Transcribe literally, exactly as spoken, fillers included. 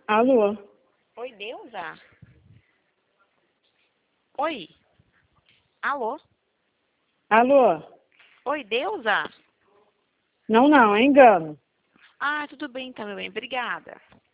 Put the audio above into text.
Alô? Oi, Deusa? Oi? Alô? Alô? Oi, Deusa? Não, não, é engano. Ah, tudo bem então, meu bem. Obrigada.